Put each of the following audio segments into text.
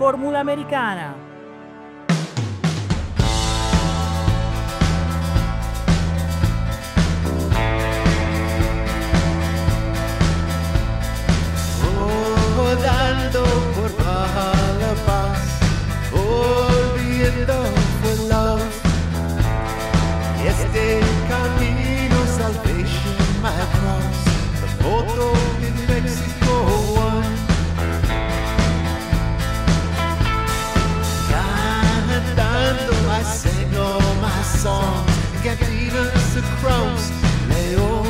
fórmula americana. Rodando por la paz, volviendo por love. Este camino salvation my cross, the photo in Mexico one. Cantando I sing all my songs, cantinas across León.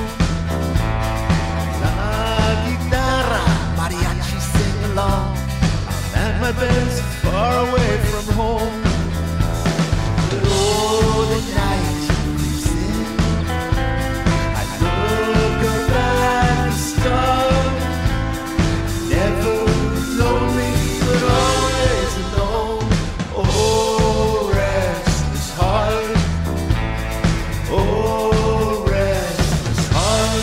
La guitarra, mariachi sing along. I'm at my best, far away from home. But oh, the night creeps in. I look up at the stars. Never lonely, but always alone. Oh, restless heart. Oh, restless heart.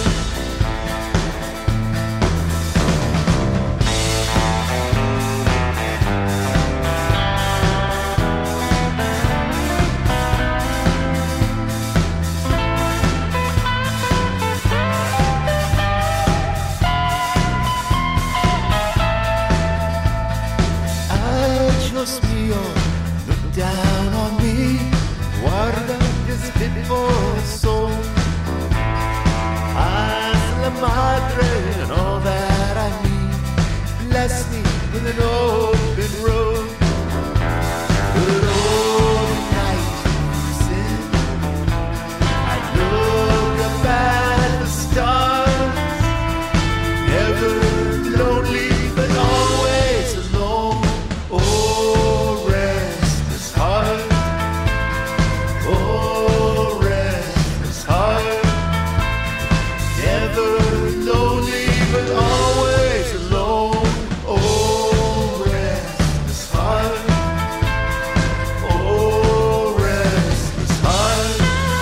Dios mío, look down on me. Guarda this pitfall soul. Haz la madre and all that I need. Bless me with an open road. But all the night is in. I look up at the stars. Never lonely, but always alone. Oh, restless heart. Oh, restless heart. Never lonely, but always alone. Oh, restless heart. Oh, restless heart.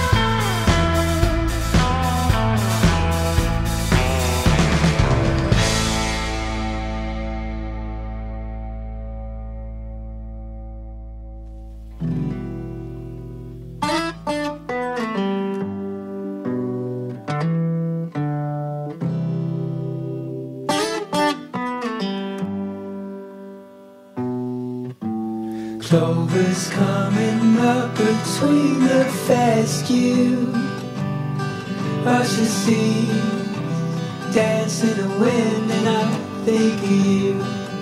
Clover's coming up between the fescue. Usher sees dance in the wind, and I think of you.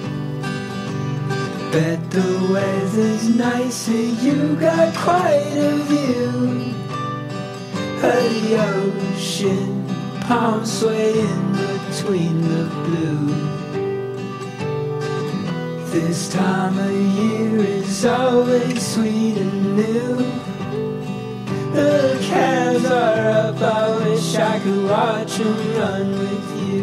Bet the weather's nice and you got quite a view of the ocean, palms swaying between the blue. This time of year is always sweet and new. The calves are up, I wish I could watch them run with you.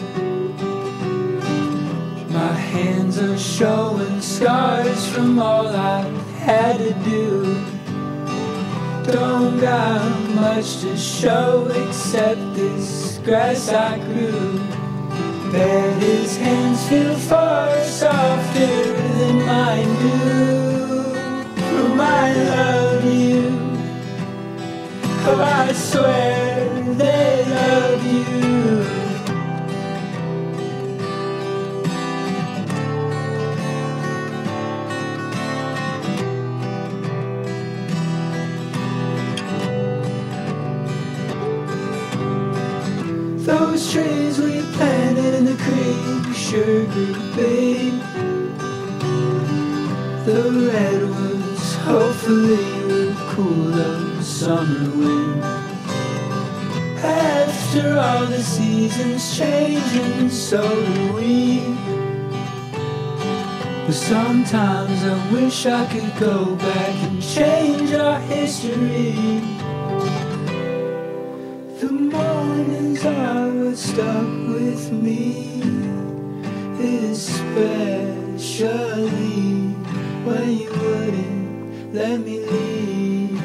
My hands are showing scars from all I've had to do. Don't got much to show except this grass I grew. Bet his hands feel far softer than mine do. I love you. Oh, I swear they love you. Those trees we planted in the creek sure grew big. The redwoods hopefully will cool the summer wind. After all the seasons change and so do we. But sometimes I wish I could go back and change our history. The mornings are what stuck with me, especially when you wouldn't let me leave.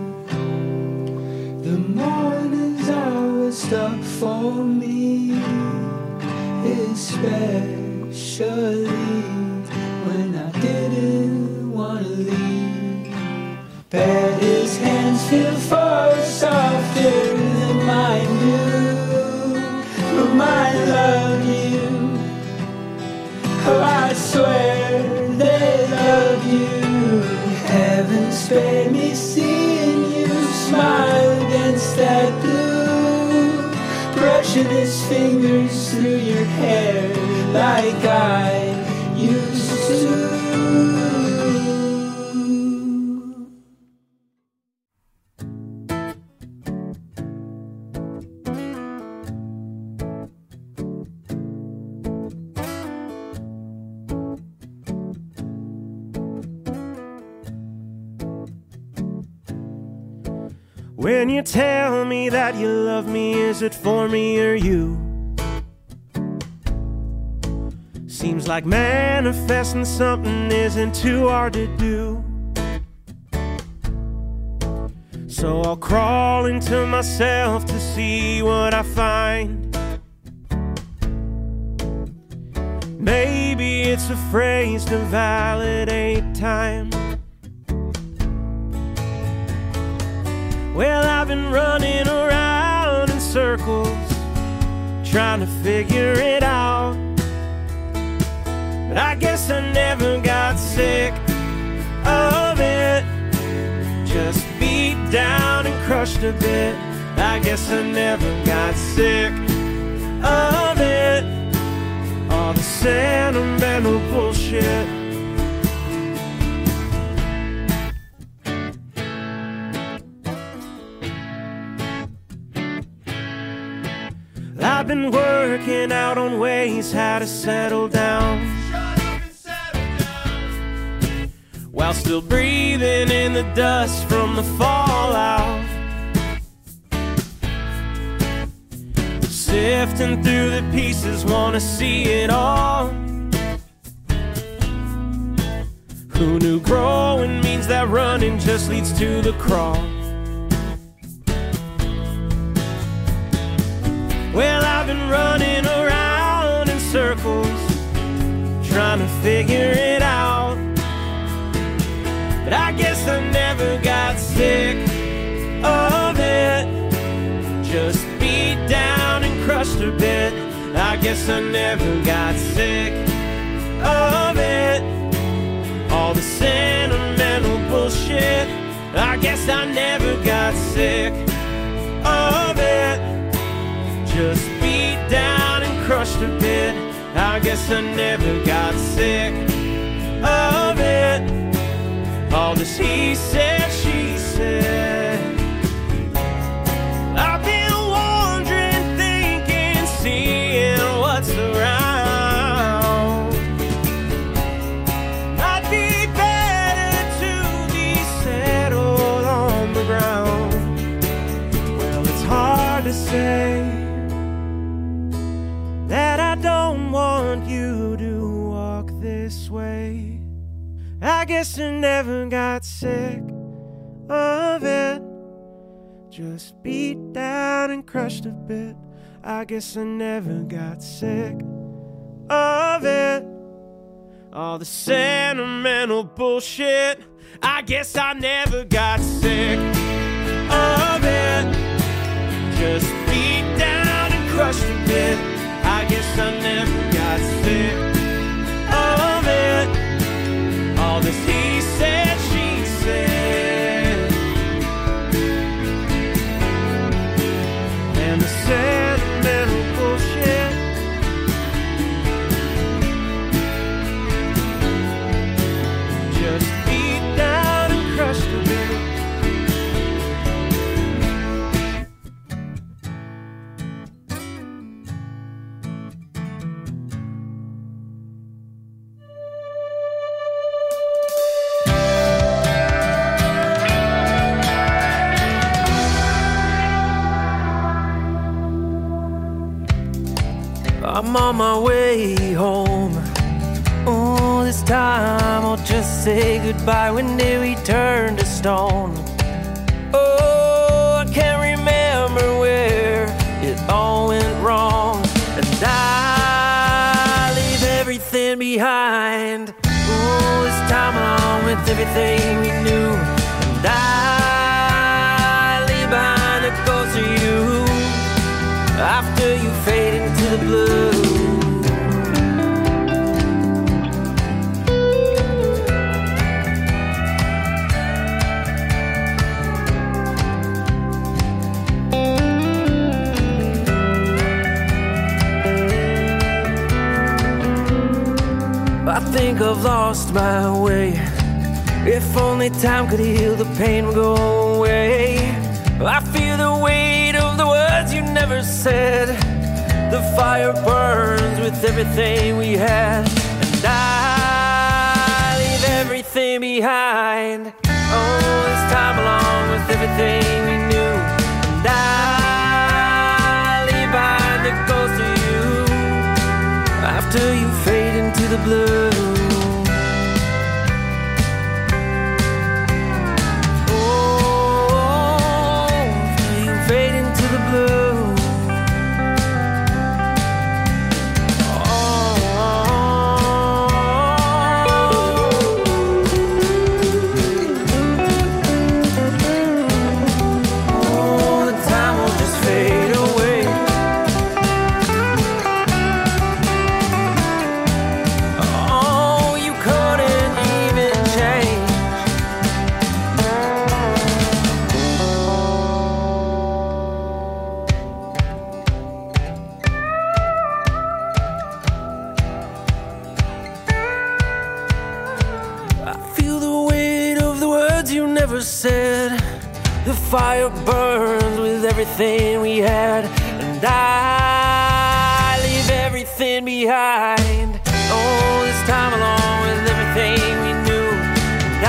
The mornings are what stuck for me, especially when I did. spare me seeing you smile against that blue, brushing his fingers through your hair like I used to. When you tell me that you love me, is it for me or you? Seems like manifesting something isn't too hard to do. So I'll crawl into myself to see what I find. Maybe it's a phrase to validate time. Well, I've been running around in circles, trying to figure it out. But I guess I never got sick of it. Just beat down and crushed a bit. I guess I never got sick of it. All the sentimental bullshit. I've been working out on ways how to settle down, while still breathing in the dust from the fallout. Sifting through the pieces, wanna see it all. Who knew growing means that running just leads to the crawl? Well, I've been running around in circles, trying to figure it out. But I guess I never got sick of it. Just beat down and crushed a bit. I guess I never got sick of it. All the sentimental bullshit. I guess I never got sick of it. Just beat down and crushed a bit. I guess I never got sick of it. All this he said, she said. I've been wondering, thinking, seeing what's around. I'd be better to be settled on the ground. Well, it's hard to say that I don't want you to walk this way. I guess I never got sick of it. Just beat down and crushed a bit. I guess I never got sick of it. All the sentimental bullshit. I guess I never got sick of it. Just beat down and crushed a bit. I guess I never got sick of it. All this he said, she said. And the sentimental bullshit. Just beat down and crushed a bit. I'm on my way home. Oh, this time I'll just say goodbye. When did we turn to stone? Oh, I can't remember where it all went wrong. And I leave everything behind. Oh, this time on with everything we knew. And I leave behind a ghost of you after you fade into the blue. I've lost my way. If only time could heal, the pain would go away. I feel the weight of the words you never said. The fire burns with everything we had, and I leave everything behind. Oh, this time along with everything we knew, and I leave behind the ghost of you after you fade into the blue. Said the fire burns with everything we had, and I leave everything behind. Oh, this time along with everything we knew, and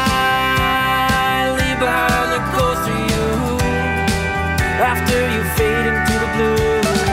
I leave behind the ghost of you after you fade into the blue.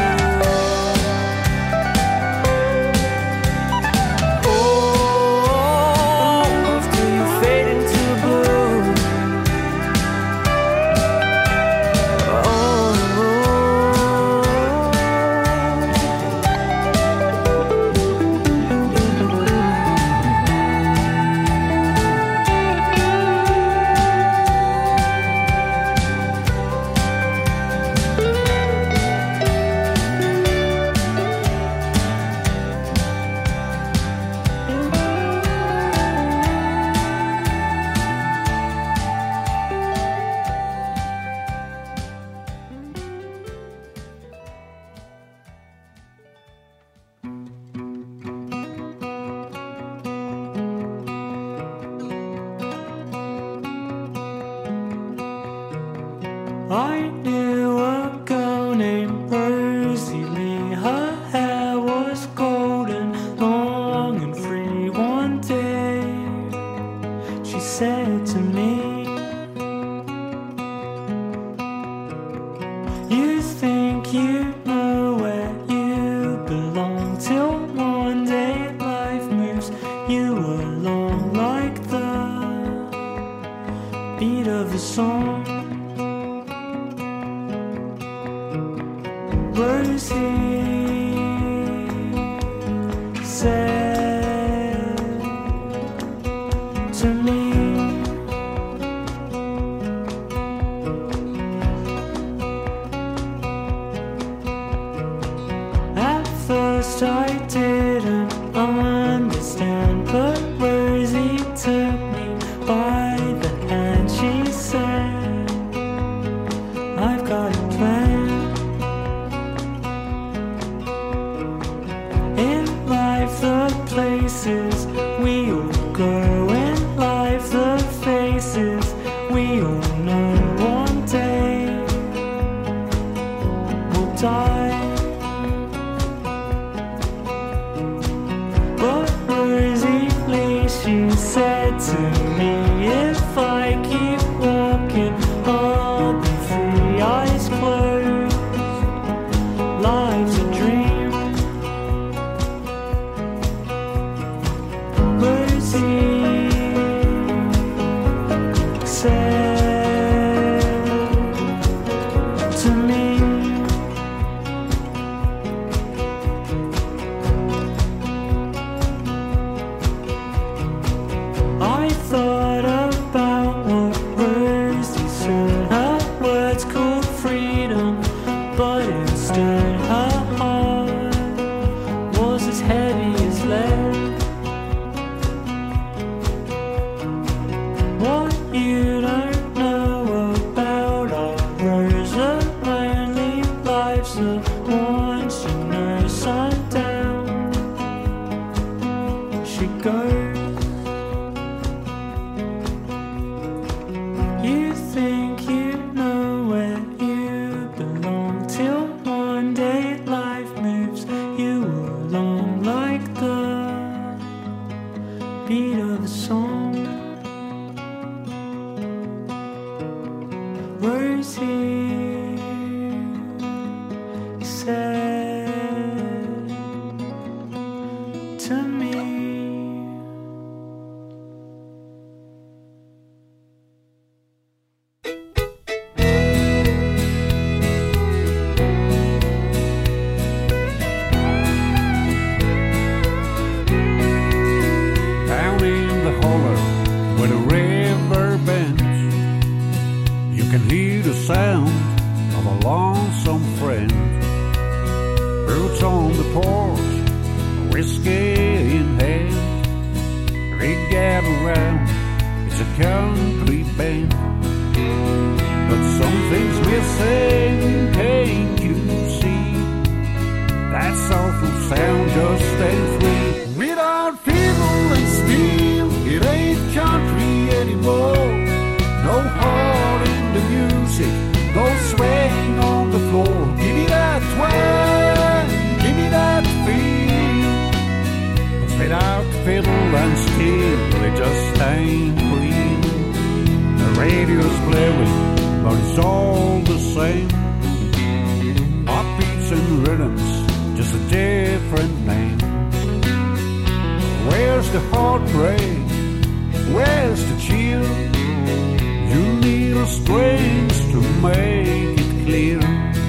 I knew a girl named Rosie Lee. Her hair was golden, long and free. One day she said to me, you think you know where you belong, till one day life moves you along like the beat of a song. Rosie said to me, at first I didn't understand, but Rosie took me by the hand. She said, I've got a plan. The places we all go in life, the faces we all know, one day will die. But Rosie Lee, she said to me, if I keep walking, I'll be free. Eyes closed, life's a dream. Said to me, I thought about lives here, he said to me. Down in the holler where the river bends, you can hear the sound of a lonesome friend. Roots on the porch, whiskey in hand, they gather round, it's a country band. But something's missing, can't you see? That soulful sound just ain't free. Without fiddle and steel, it ain't country anymore. No heart in the music, no swaying on the floor. Give me that twang, give me that feel. But without fiddle and steel, it just ain't real. The radio's blaring, but it's all the same. Upbeats and rhythms, just a different name. Where's the heartbreak? Where's the chill? You need a strings to make it clear.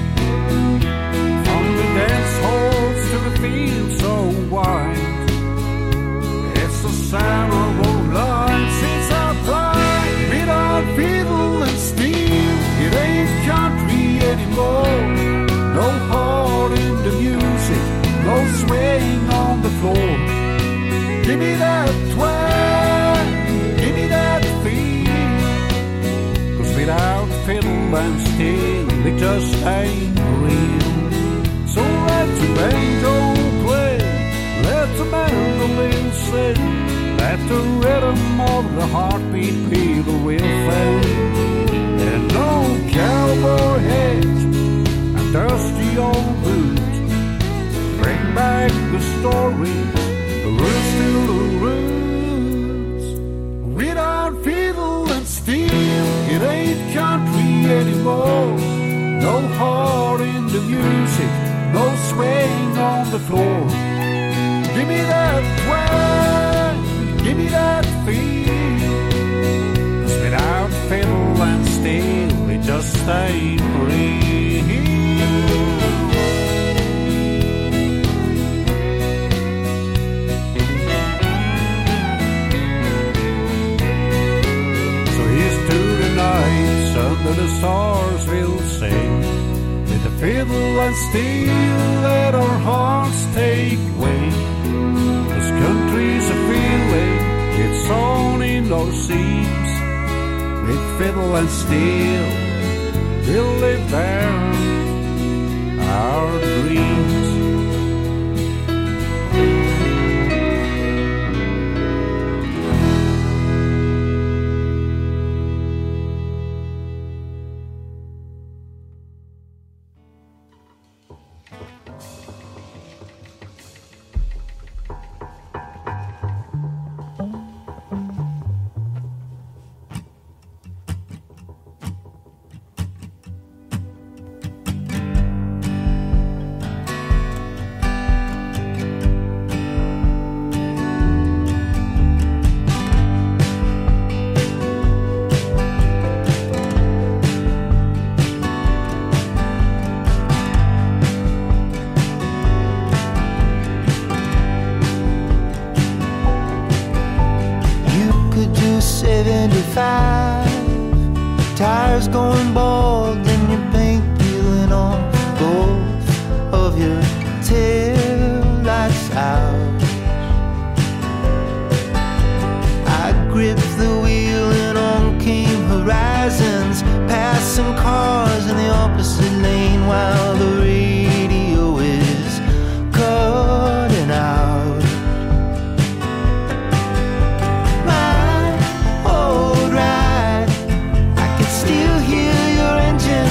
From the dance halls to the fields so wide, it's the sound of old lives, it's our pride. Without fiddle and steel, it ain't country anymore. No heart in the music, no swaying on the floor. Give me that twang, give me that feel. 'Cause without fiddle and steel, it just ain't real. So let the banjo play, let the mandolin sing, let the rhythm of the heartbeat be the real thing. And no cowboy hat and dusty old boots, bring back the stories, the roots to the roots. Without fiddle and steel, it ain't country anymore. No heart in the music, no swaying on the floor. Give me that twang, give me that feel. 'Cause without fiddle and steel, it just ain't real. Under the stars we'll sing, with the fiddle and steel, let our hearts take wing. This country's a feeling, it's on in our seams. With fiddle and steel, we'll live there our dreams. Tires going bald and your paint peeling off, both of your tail lights out. I gripped the wheel and on came horizons, passing cars in the opposite lane while the radio is cutting out. My old ride, I could still hear your engine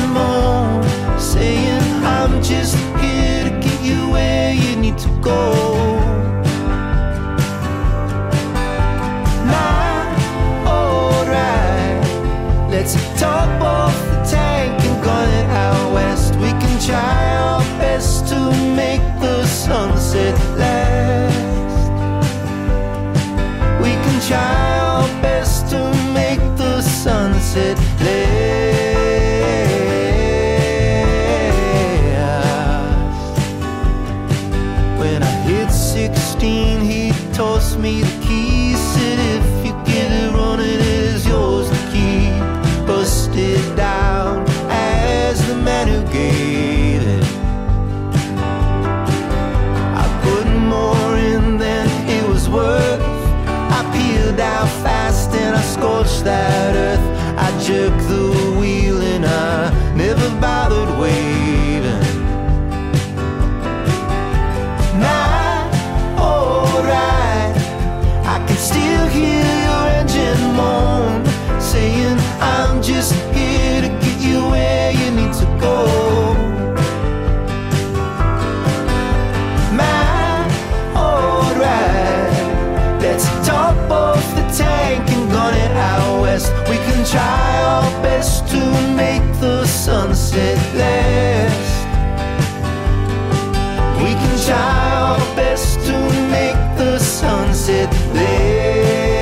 sunset last. When I hit 16, he tossed me the keys, said if you get it running, it is yours to keep. Busted down as the man who gave it. I put more in than it was worth. I peeled out fast and I scorched that earth. I jerked the wheel and I never bothered waving. Now, alright, I can still hear your engine moan, saying I'm just here to get you where you need to go. My, alright, let's top off the tank and gun it out west. We can try our best to make the sunset last. We can try our best to make the sunset last.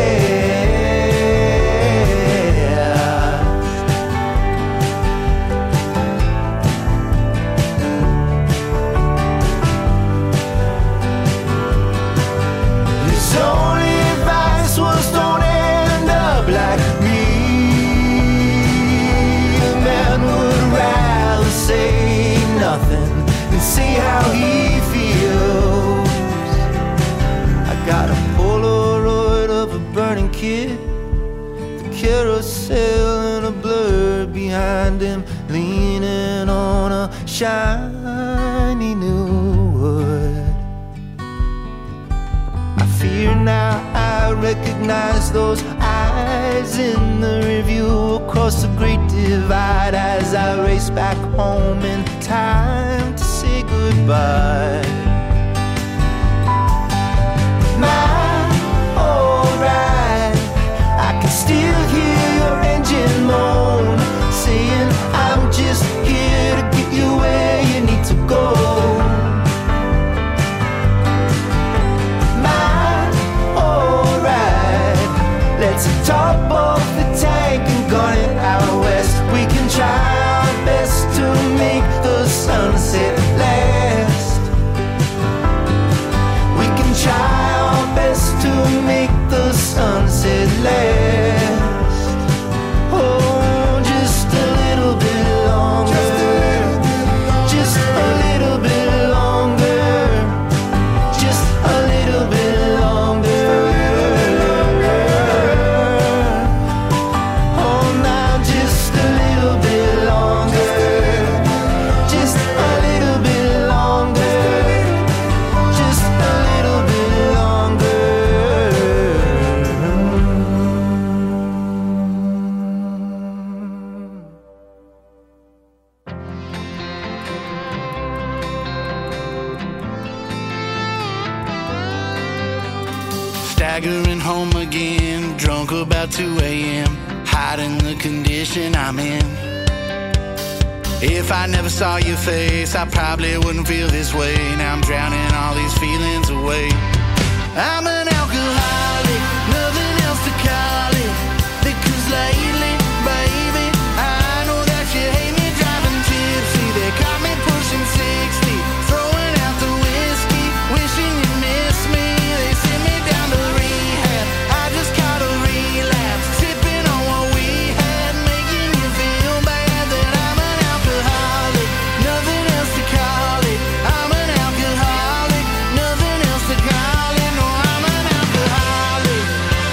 His only advice was don't end up like me. A man would rather say nothing and see how he feels. I got a Polaroid of a burning kid, the carousel and a blur behind him, leaning on a shiny new wood. I fear now I recognize those eyes in the review across the great divide as I race back home in time to say goodbye. My, alright, I can still hear your engine moan, saying I'm just here to get you where you need to go. My, alright, let's top off the tank and gun it out west. We can try our best to make the sunset last. We can try our best to make the sunset last. Oh, just a little bit longer. Just a little bit longer. Just a little bit longer. Oh, now just a little bit longer. Just a little bit longer. Just a little bit longer. Staggering home again, drunk about 2 a.m., hiding the condition I'm in. If I never saw your face, I probably wouldn't feel this way. Now I'm drowning all these feelings away. I'm an alcoholic, nothing else to call it. Because lately, baby, I know that you hate me driving tipsy. They caught me pushing 60, throwing out the whiskey, wishing you missed me. They sent me down to rehab, I just caught a relapse, sipping on what we had, making you feel bad that I'm an alcoholic, nothing else to call it. I'm an alcoholic, nothing else to call it. No, I'm an alcoholic.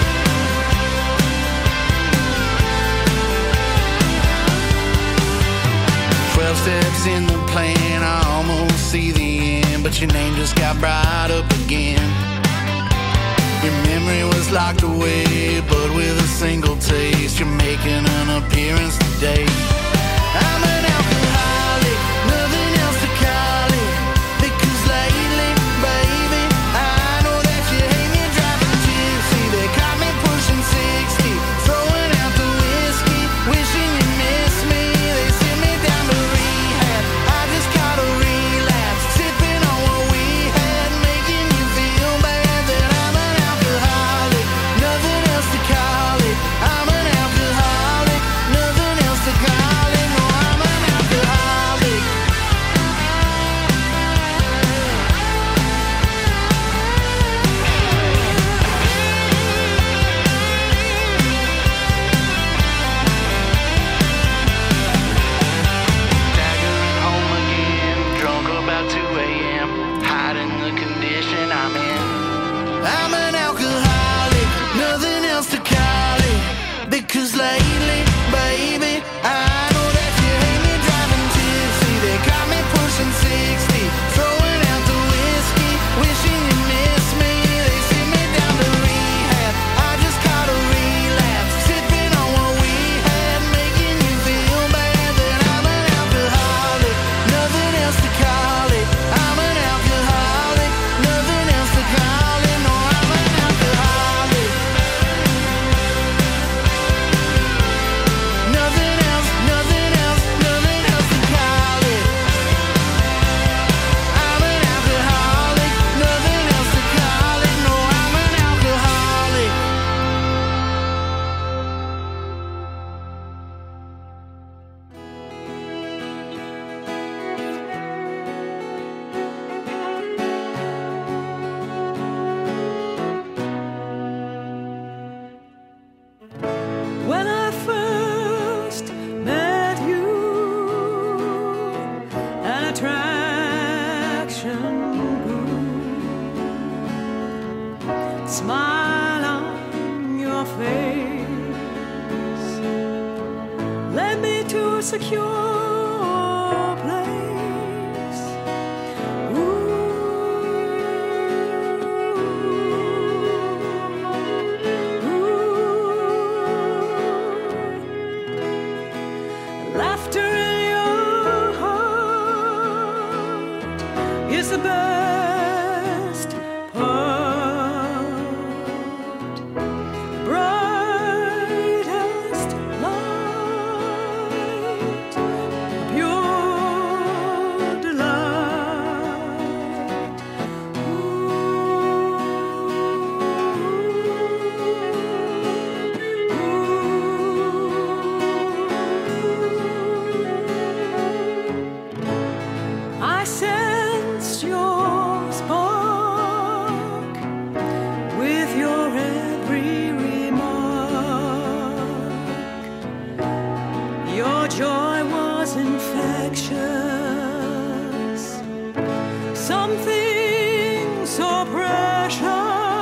12 steps in the plan, I almost see the end, but your name just got brought up again. Your memory was locked away, but with a single taste, you're making an appearance today. I'm an alcoholic, nothing else to call it. Because lately, baby, I know that you hate me driving tipsy. They caught me pushing 60, throwing out the whiskey, wishing you missed me. They sent me down to rehab, I just caught a relapse, sipping on what we had, making you feel bad that I'm an alcoholic, nothing else to call it. I'm an alcoholic, secure place. Laughter in your heart is the best part. Brightest light, pure delight. I sensed your spark with your every remark. Your joy was infectious, something so precious.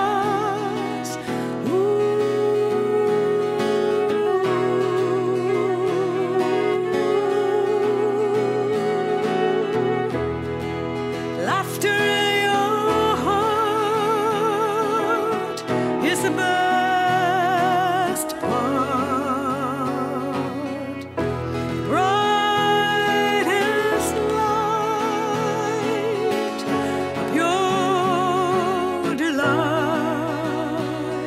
Laughter in your heart is the best part. Brightest light, pure delight.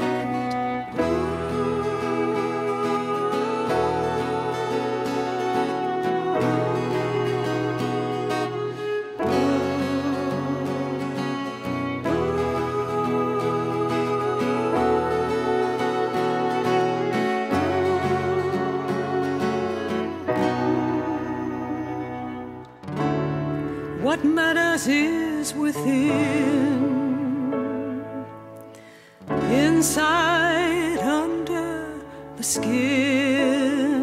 What matters is within, inside, under the skin.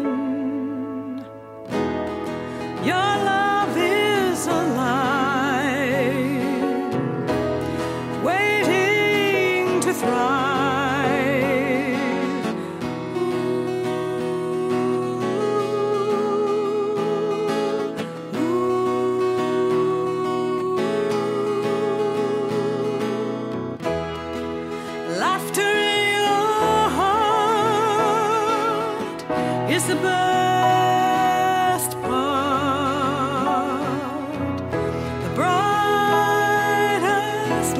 Your love is alive, waiting to thrive. Laughter in your heart is the best part. The brightest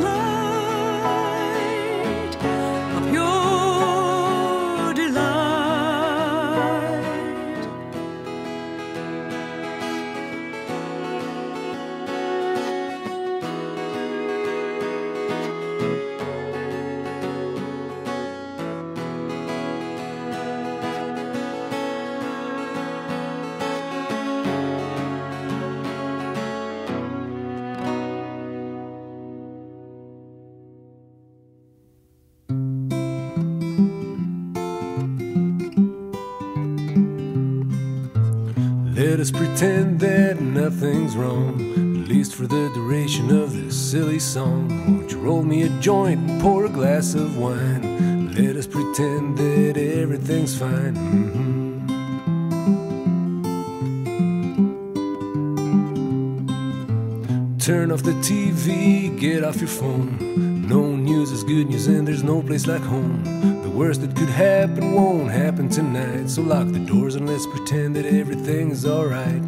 light, a pure delight. Let us pretend that nothing's wrong, at least for the duration of this silly song. Won't you roll me a joint and pour a glass of wine? Let us pretend that everything's fine. Turn off the TV, get off your phone. No news is good news and there's no place like home. The worst that could happen won't happen tonight. So lock the doors and let's pretend that everything's alright.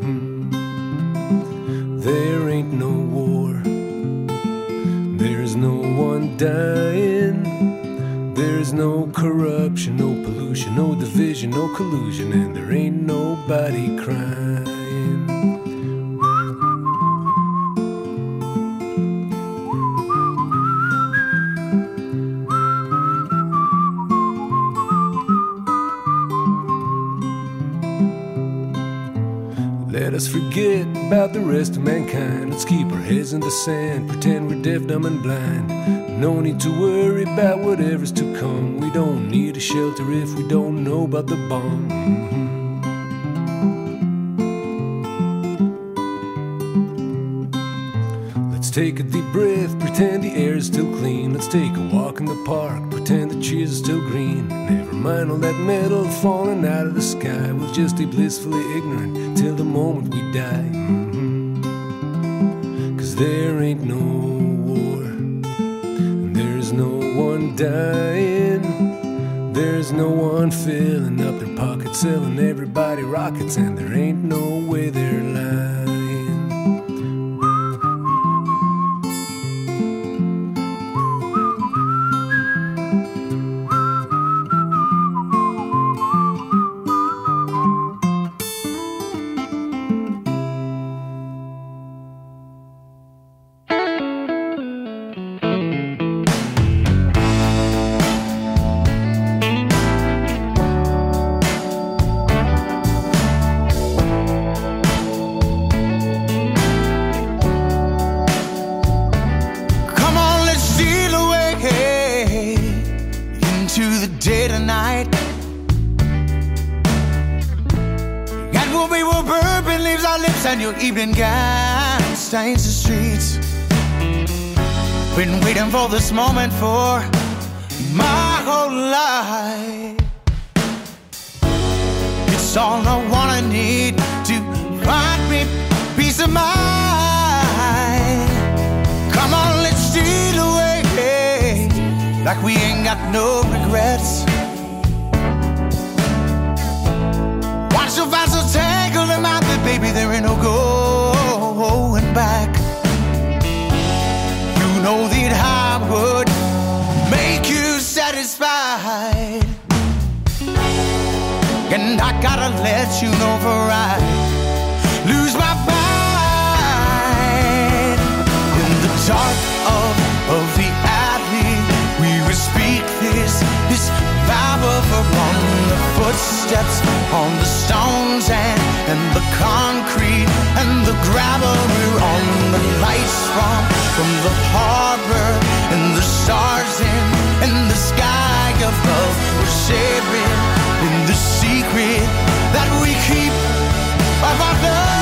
There ain't no war, there's no one dying. There's no corruption, no pollution, no division, no collusion, and there ain't nobody crying. Let us forget about the rest of mankind. Let's keep our heads in the sand, pretend we're deaf, dumb, and blind. No need to worry about whatever's to come. We don't need a shelter if we don't know about the bomb. Let's take a deep breath, pretend the air is still clean. Let's take a walk in the park, pretend the trees are still green. Never mind all that metal falling out of the sky. We'll just stay blissfully ignorant till the moment we die. Cause there ain't no war, and there's no one dying. There's no one filling up their pockets, selling everybody rockets, and there ain't no way they're lying. And your evening gown stains the streets. Been waiting for this moment for my whole life. It's all I wanna need to find me peace of mind. Come on, let's steal away like we ain't got no regrets. Watch your fast so tangled in my bed, baby, there ain't no going back. You know that I would make you satisfied, and I gotta let you know before I lose my mind. In the dark of the alley, we would speak this vow of on the footsteps, on the stones and the concrete and the gravel. We're on the lights from the harbor and the stars in the sky above. We're sharing in the secret that we keep of our love.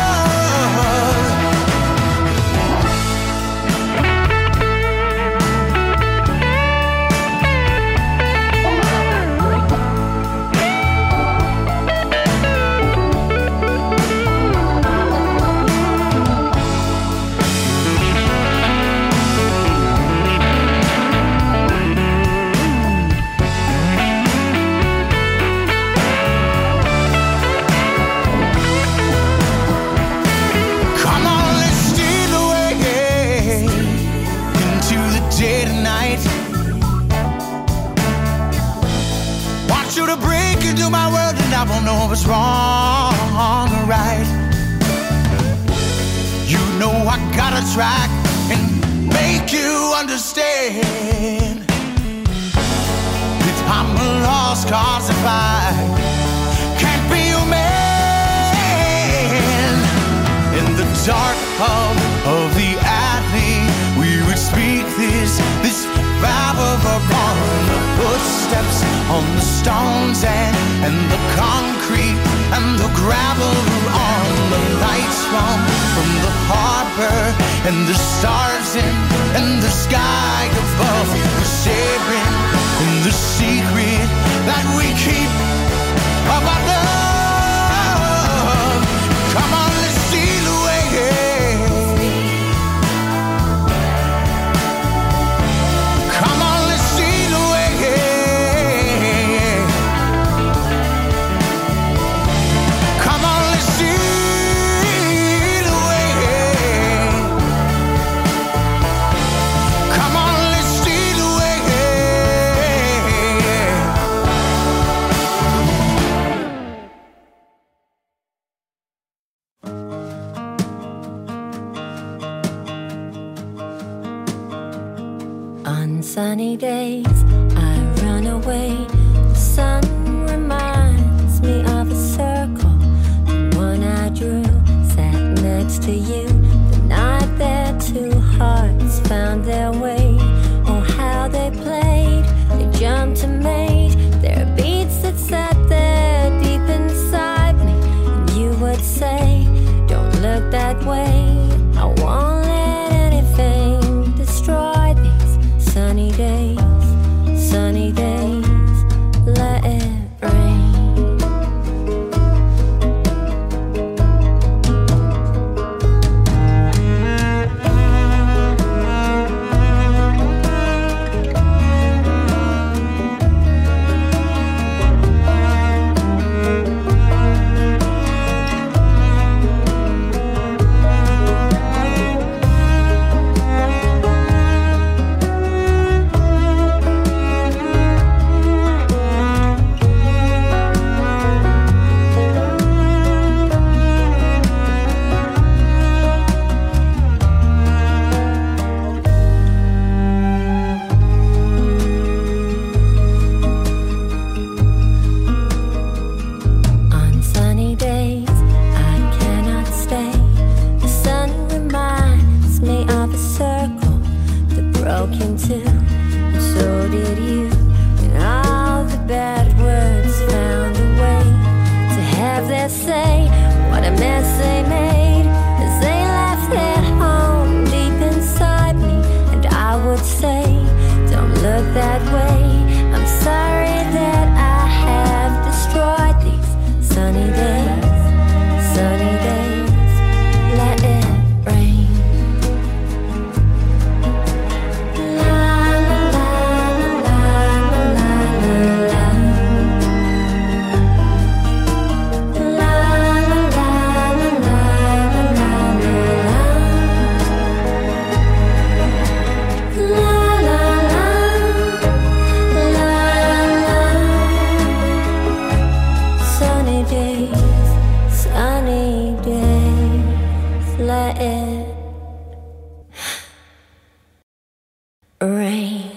My world, and I won't know what's wrong or right. You know I gotta try and make you understand that I'm a lost cause if I can't be your man. In the dark of the alley, we would speak this vow of upon the footsteps, on the stones and the concrete and the gravel. On the lights from the harbor and the stars in the sky above. We're sharing in the secret that we keep of our love. Come on, let's steal away. Come on, let's steal away. Come on, let's steal away. Come on, let's steal away. On sunny days, I run away. The sun reminds me of a circle, the one I drew, sat next to you. The night that two hearts found their way. Oh, how they played, they jumped and made their beats that sat there deep inside me. And you would say, don't look that way, I won't let any sunny days, let it rain.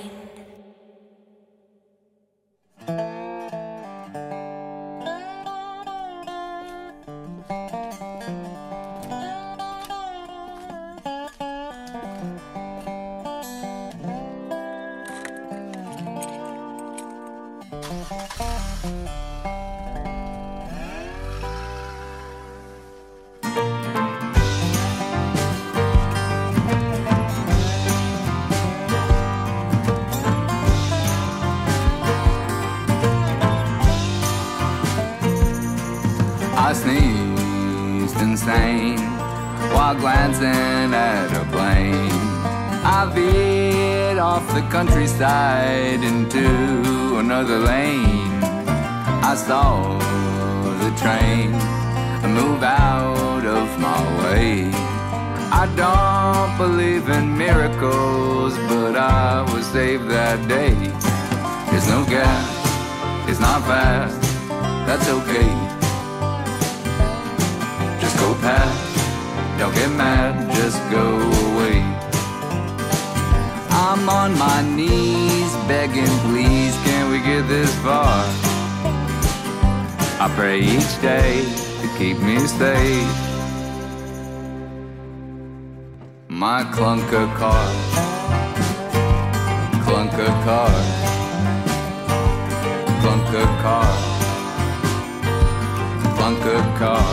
I sneezed insane while glancing at a plane. I veered off the countryside into another lane. I saw the train move out of my way. I don't believe in miracles, but I was saved that day. There's no gas, it's not fast, that's okay. Go past, don't get mad, just go away. I'm on my knees begging, please, can we get this far? I pray each day to keep me safe. My clunker car, clunker car, clunker car, clunker car.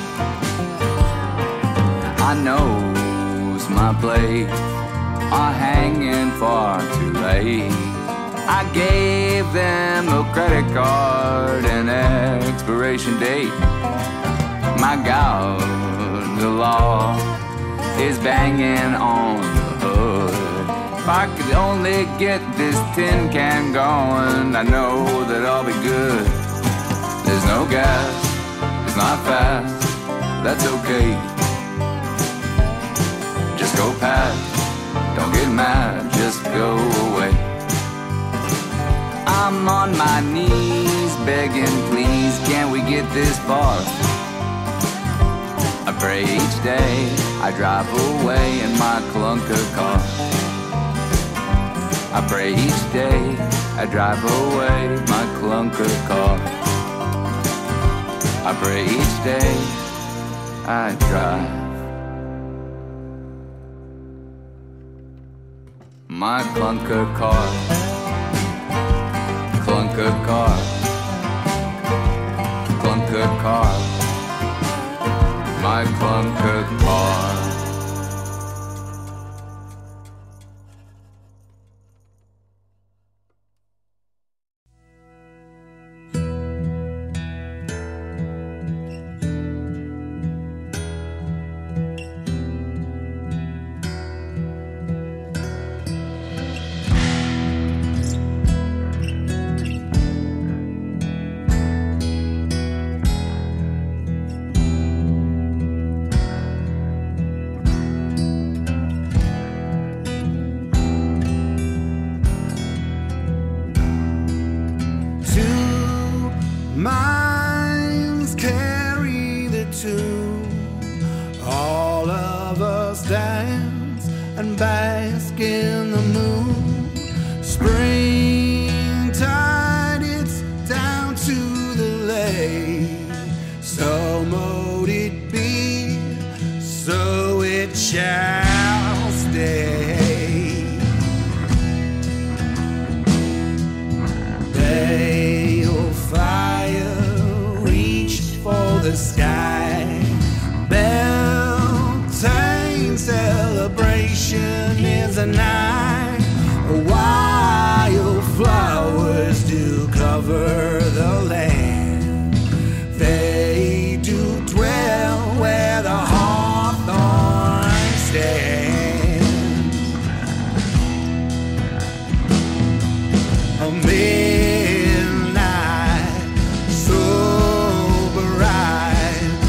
I knows my plates are hanging far too late. I gave them a credit card and expiration date. My God, the law is banging on the hood. If I could only get this tin can going, I know that I'll be good. There's no gas, it's not fast, that's okay. Just go past, don't get mad, just go away. I'm on my knees begging, please, can we get this far? I pray each day, I drive away in my clunker car. I pray each day, I drive away my clunker car. I pray each day, I drive my clunker car, clunker car, clunker car, my clunker car. Minds carry the tune. All of us dance and bask in the moon. Springtide, it's down to the lake. So mote it be, so it shall stay. Fire reached for the sky. Beltane celebration is a night. Wildflowers do cover the land. They do dwell where the hawthorn stands. Midnight, so bright,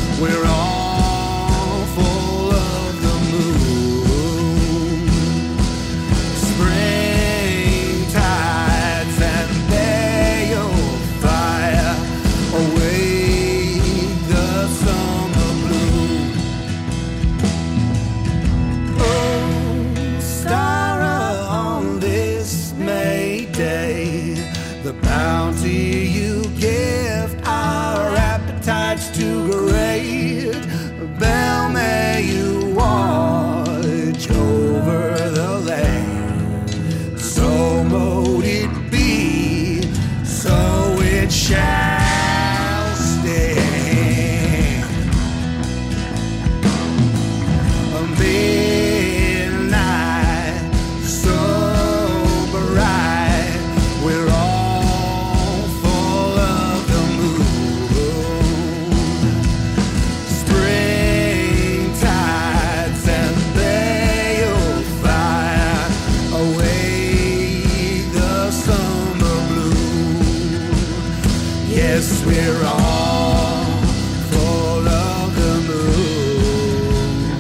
we're all full of the moon.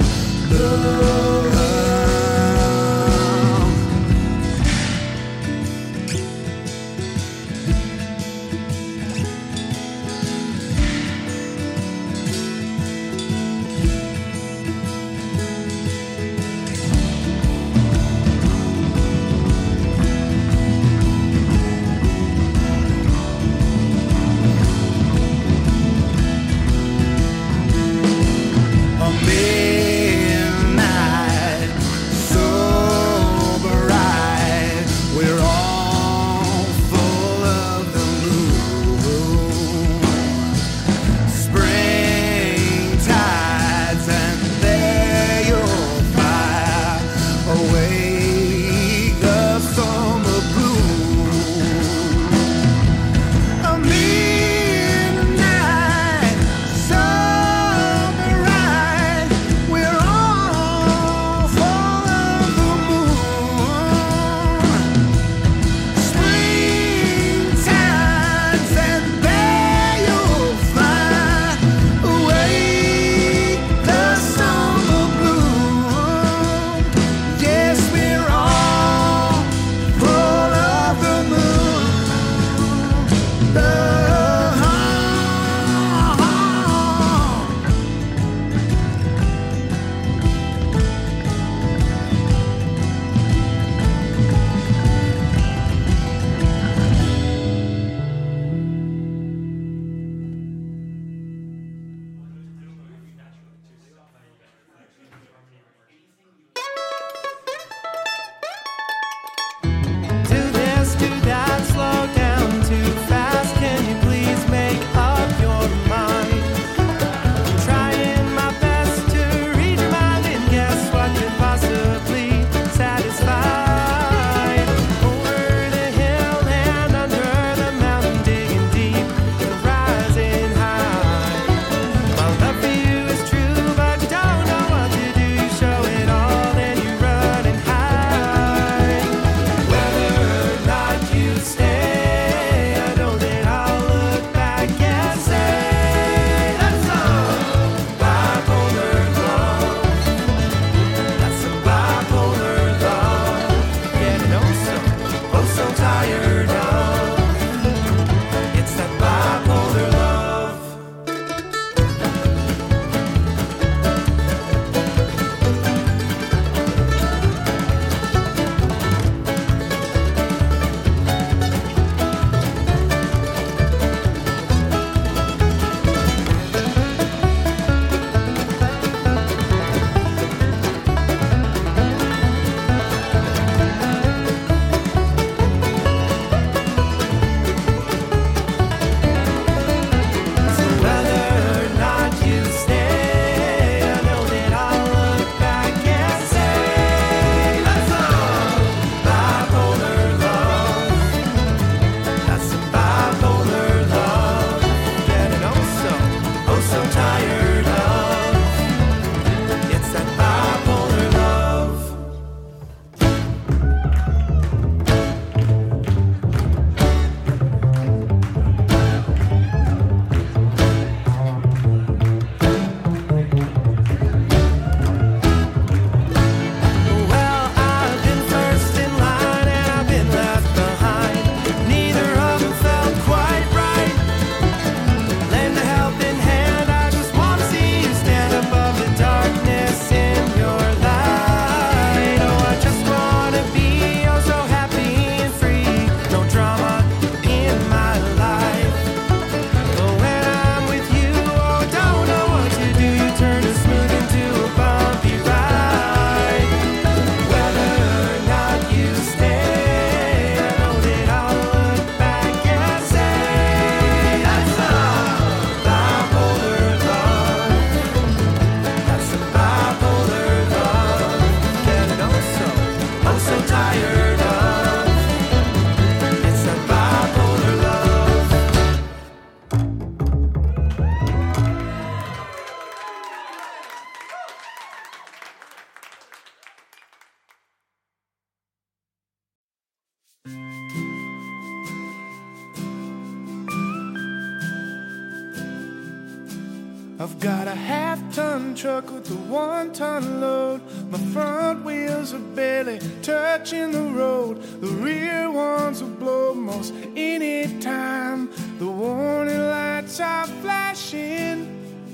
I've got a half-ton truck with a 1-ton load. My front wheels are barely touching the road. The rear ones will blow most any time. The warning lights are flashing.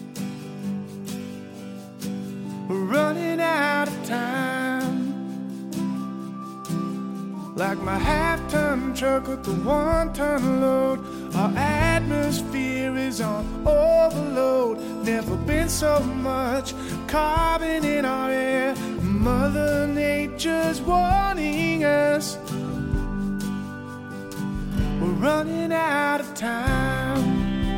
We're running out of time. Like my half-ton truck with the 1-ton load. Our atmosphere is on overload. Never been so much carbon in our air. Mother Nature's warning us. We're running out of time.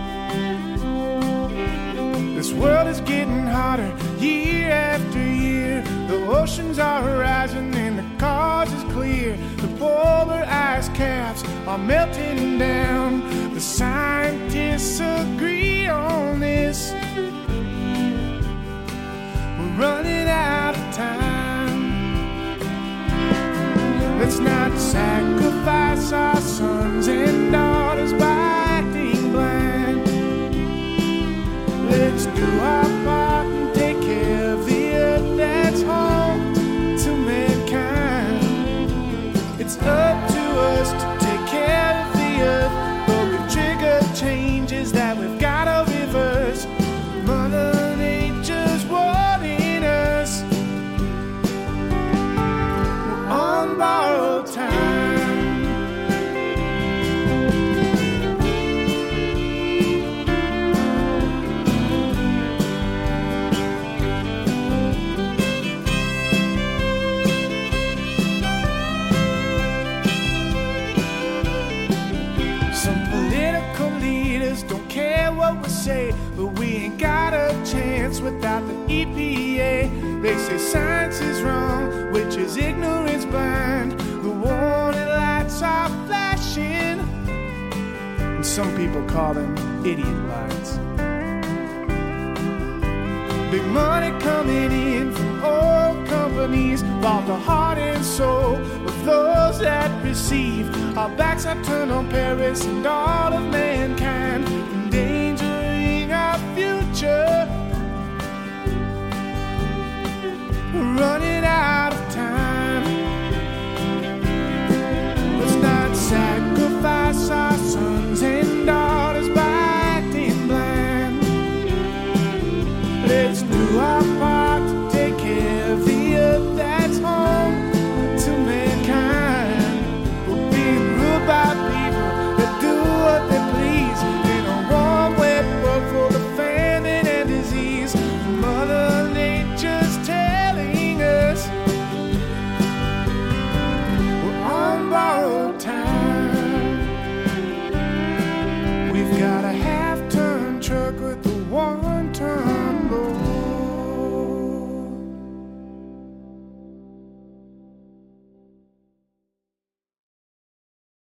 This world is getting hotter year after year. The oceans are rising and the cause is clear. The polar ice caps are melting down. The scientists agree on this. We're running out of time. Let's not sacrifice our sons and daughters by acting blind. Let's do our part and take care of the earth that's home to mankind. It's up to us to take care of the earth, but we trigger changes that we've got to reverse. Mother Nature's warning us. We're on borrowed time. Say, but we ain't got a chance without the EPA. They say science is wrong, which is ignorance blind. The warning lights are flashing, and some people call them idiot lights. Big money coming in from oil companies, bought the heart and soul of those that receive. Our backs are turned on Paris and all of mankind.